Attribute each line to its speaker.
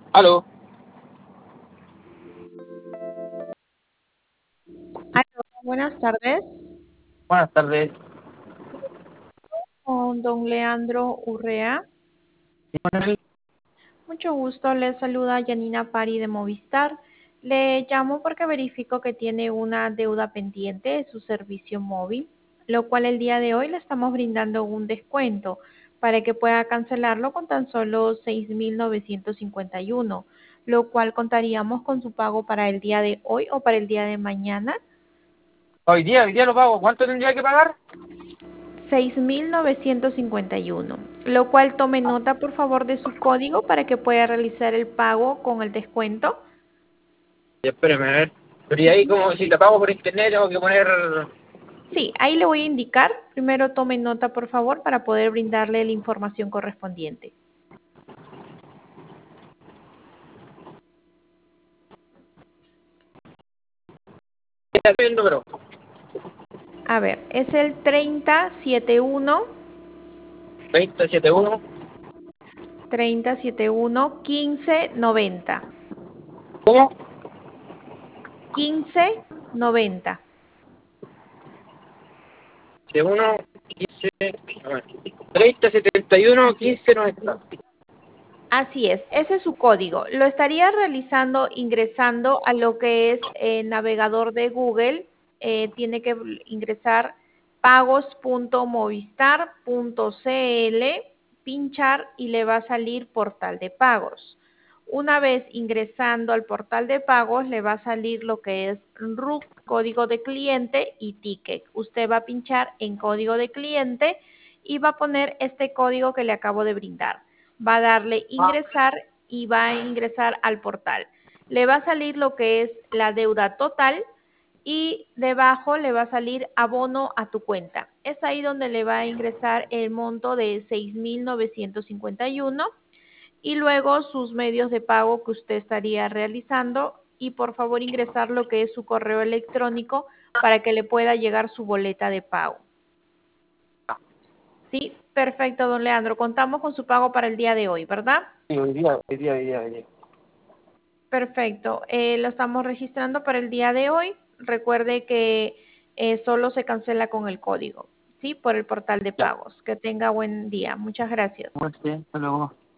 Speaker 1: Aló,
Speaker 2: Aló, buenas tardes.
Speaker 1: buenas tardes.
Speaker 2: Con don Leandro Urrea.
Speaker 1: Sí, Manuel.
Speaker 2: Mucho gusto, le saluda Yanina Pari de Movistar. Le llamo porque verifico que tiene una deuda pendiente de su servicio móvil, lo cual el día de hoy le estamos brindando un descuento para que pueda cancelarlo con tan solo 6.951, lo cual contaríamos con su pago para el día de hoy o para el día de mañana.
Speaker 1: Hoy día lo pago. ¿Cuánto tendría que pagar?
Speaker 2: 6.951, lo cual tome nota por favor de su código para que pueda realizar el pago con el descuento.
Speaker 1: Espérame, a ver. Pero y ahí como si lo pago por internet tengo que poner...
Speaker 2: Sí, ahí le voy a indicar. Primero tome nota por favor para poder brindarle la información correspondiente.
Speaker 1: el número.
Speaker 2: A ver, es el 3071
Speaker 1: 2071.
Speaker 2: 3071 1590
Speaker 1: ¿Cómo?
Speaker 2: 1590.
Speaker 1: 71, 15, 3071,
Speaker 2: Así es.
Speaker 1: 1590.
Speaker 2: Así es, ese es su código. Lo estaría realizando ingresando a lo que es el navegador de Google. Tiene que ingresar pagos.movistar.cl, pinchar y le va a salir portal de pagos. Una vez ingresando al portal de pagos, le va a salir lo que es RUC, código de cliente y ticket. Usted va a pinchar en código de cliente y va a poner este código que le acabo de brindar. Va a darle
Speaker 1: Ah,
Speaker 2: ingresar y va a ingresar al portal. Le va a salir lo que es la deuda total y debajo le va a salir abono a tu cuenta. Es ahí donde le va a ingresar el monto de 6.951 y luego sus medios de pago que usted estaría realizando y por favor ingresar lo que es su correo electrónico para que le pueda llegar su boleta de pago. Sí, perfecto, don Leandro. Contamos con su pago para el día de hoy, ¿verdad?
Speaker 1: sí, hoy día.
Speaker 2: Perfecto. Lo estamos registrando para el día de hoy. Recuerde que solo se cancela con el código, ¿sí? Por el portal de
Speaker 1: Ya.
Speaker 2: pagos. Que tenga buen día. Muchas gracias.
Speaker 1: Bueno, sí, hasta luego.